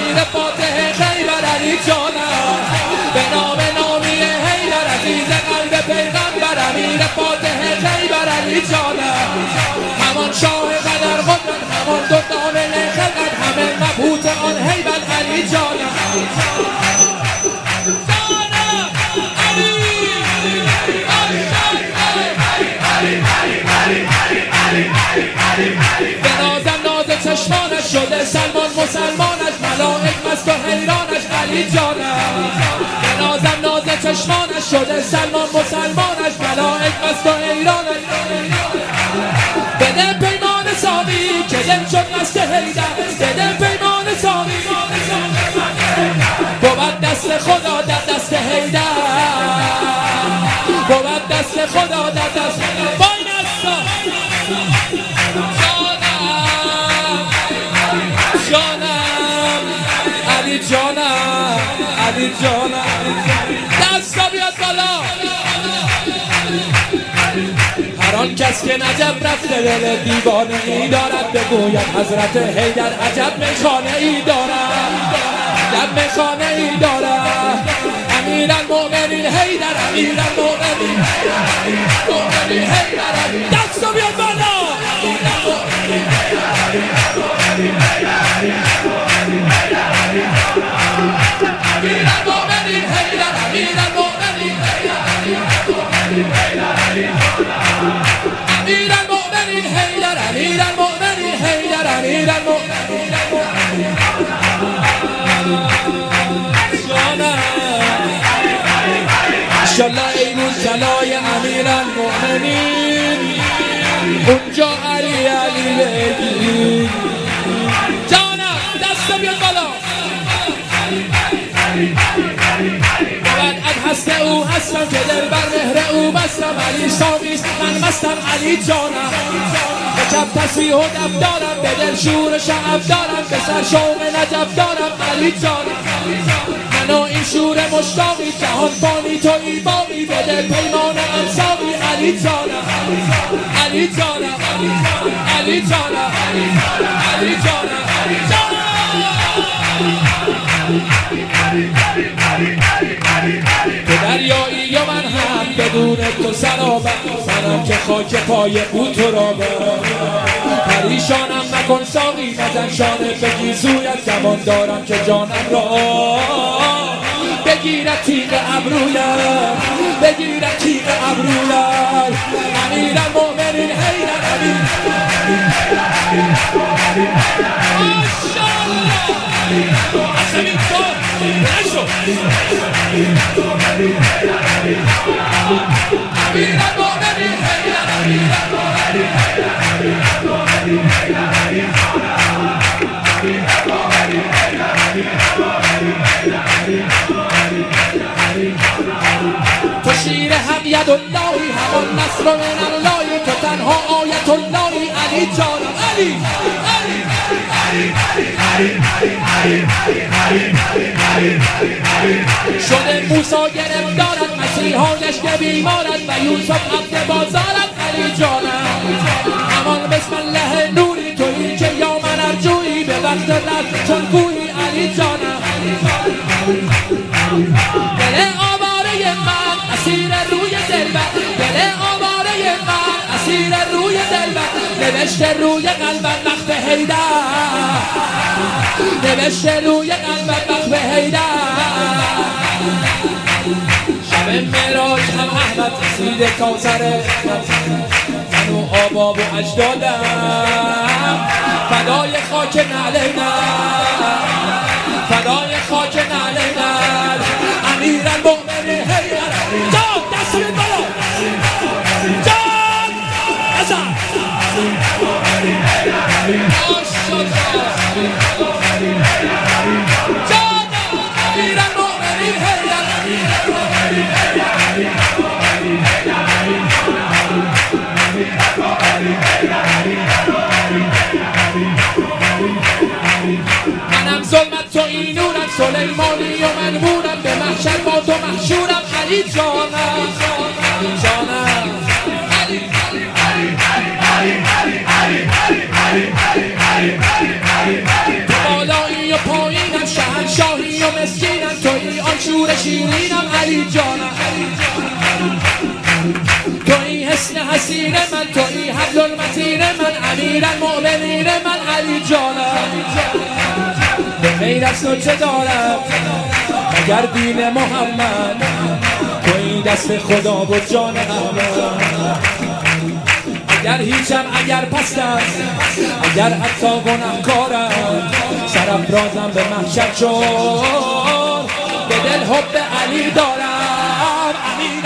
امیر فاتح خیبر علی جانم، به نام نامی حیدر عزیز قلب پیغمبر امیر فاتح خیبر علی جانم، همان شاه قدر قدرت همان دو کامل خلقت همه مبهوت آن هیبت علی جانم. به نازم ناز چشمانش شده سلمان مسلمانش، ملائک مست و حیرانش علی جانم، به نازم ناز چشمانش شده سلمان مسلمانش، ملائک مست و حیرانش. بده پیمان ساقی که دل شد مست حیدر، بده پیمان ساقی بود دست خدا در دست حیدر، بود دست خدا در دست باین استا جانم علی جانم علی جانم، دستا بیاد بالا. هر آن کس که نجف رفته دل دیوانه ای دارد، بگوید حضرت حیدر عجب میخانه ای دارد، عجب میخانه ای دارد. امیرالمؤمنین حیدر، امیرالمؤمنین حیدر، دستا بیاد بالا. امیرالمؤمنین حیدر، امیرالمؤمنین امیرالمؤمنین حیدر، امیرالمؤمنین حیدر، امیرالمؤمنین جانم. انشالله ای روز جلای امیرالمؤمنین اونجا علی علی بگی جانم، دستا بیاد بالا. بعد هست او هستم که دل بر مهر او بستم، علی ساقیست من مستم علی جانم، به کف تسبیح و دف دارم، به دل شور شعب دارم، به سر شوق نجف دارم علی جانم. من و این شور مشتاقی جهان بانی تویی باقی، به دل پیمان انصابی علی جانم، علی جانم علی جانم علی جانم تو دریایی یا من هم بدون تو سرابم، منم که خاک پای او تو را پریشانم نکن ساقی، نزن شانه بگیر زویت، زمان دارم که جانم را بگیرد تیغ ابرویم، بگیرد تیغ ابرویم. امیرالمؤمنین حیدر، امیرالمؤمنین نشو امیرالمؤمنین تو شیر هم ید اللهی همان نصر من اللهی، تو تنها آیت اللهی علی جانم، علی شده موسی گرفتارت، مسیحانش که بیمارت، و یوسف عبد بازارت علی جانم. همان بسم الله نوری تویی که یا من ارجویی، به وقت رفت چون گویی علی جانم. دل آواره من اسیر روی دلبر، دل آواره من اسیر روی دلبر، نوشته روی قلبم وقت حیدر، نوشته روی قلبم وقت حیدر. شب معراج هم احمد رسید کوثر، من و آبا و اجدادم فدای خاک نعلینم، فدای خاک نعلینم. امیرالمؤمنین حیدر جان، دست بیاد بالا جان، ازم جان. امیرالمؤمنین حیدر، منم ظلمت تو این نورم، سلیمانی و منمونم، به محشر با تو محشورم علی جانم، جانم تو بالایی و پایینم، شیرینم علی جانم. توی حسن حسین من، توی حبل المتین من، امیر المؤمنین من علی جانم. به غیر از تو چه دارم مگر دین محمد، توی دست خدا و جان همه. اگر هیچم، اگر پستم، اگر حتی گناهکارم، سرافرازم به محشر چون به دل حب علی دارم. علی